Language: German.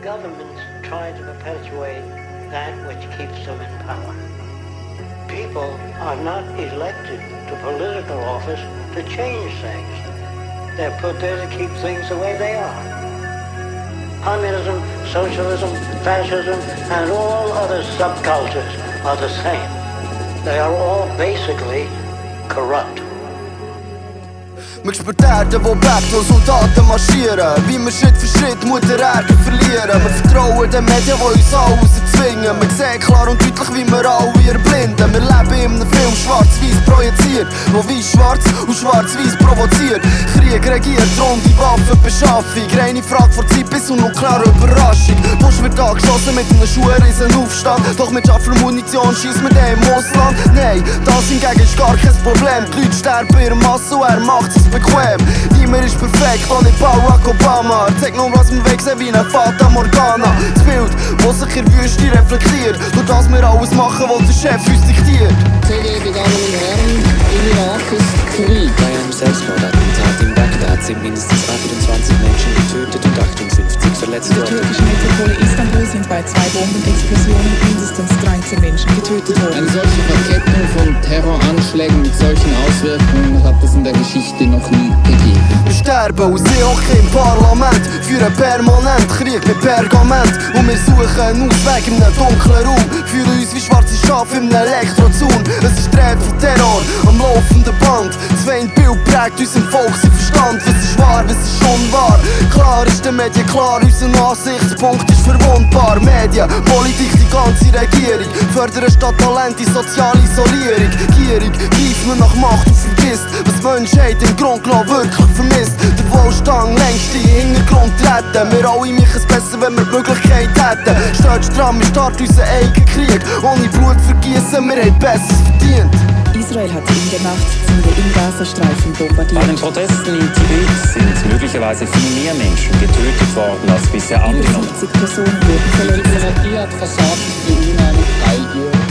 governments try to perpetuate that which keeps them in power. People are not elected to political office to change things. They're put there to keep things the way they are. Communism, socialism, fascism, and all other subcultures are the same. They are all basically corrupt. Wir exportieren, wo Backt und Soldaten marschieren. Wie wir Schritt für Schritt Mutter Erde verlieren. Wir vertrauen den Medien, die uns alles erzwingen. Wir sehen klar und deutlich, wie wir alle erblinden. Wir leben in einem Film schwarz-weiß projiziert, wo weiß schwarz und schwarz-weiß provoziert. Krieg regiert, Drohung die Waffenbeschaffung. Reine Frage vor Zeit bis und klare Überraschung. Bush wird angeschossen mit einem Schuhriesen Aufstand. Doch mit scharfer Munition schießt man den im Ausland. Nein, das hingegen ist gar kein Problem. Die Leute sterben in Masse und er macht es bequem. Niemand ist perfekt, auch nicht Barack Obama. Zeig nur, was wir wechseln wie eine Fata Morgana. Das Bild, das sich in der Wüste reflektiert, durch das wir alles machen, was der Chef uns diktiert. Sehr geehrte Damen und Herren, im Irak ist Krieg. Bei einem Selbstmordattentat in Bagdad sind mindestens 28 Menschen getötet und 58 verletzt In der worden. türkischen Metropole Istanbul sind bei 2 Bombenexplosionen mindestens 13 Menschen getötet worden. Eine solche Verkettung von Terroranschlägen mit solchen Auswirkungen hat es in der Geschichte noch nie gegeben. Wir sterben und sind auch im Parlament, führen permanent Krieg mit Pergament. Und wir suchen einen Ausweg in einem dunklen Raum, führen uns wie schwarze Schafe in einem Elektrozaun. Es ist Träg von Terror am laufenden Band. Das Feindbild prägt unserem Volk sein Verstand. Was ist wahr, was ist unwahr? Klar ist den Medien klar, unser Ansichtspunkt ist verwundbar. Medien, Politik, die ganze Regierung fördern statt Talent die soziale Isolierung. Gierig greift nur nach Macht und vergisst, was die Menschheit im Grund genommen wirklich vermisst. Der Wohlstand längst in den Hintergrund treten. Wir alle machen es besser, wenn wir die Möglichkeit hätten. Steht stramm, wir starten unseren eigenen Krieg. Ohne Blut vergießen, wir haben Besseres verdient. Israel hat in der Nacht Ziele im Gazastreifen Bei bombardiert. den Protesten in Tibet sind möglicherweise viel mehr Menschen getötet worden als bisher Über angenommen. 70 Personen wurden Die verletzt. Diplomatie hat versagt, die UN einen Teil ihrer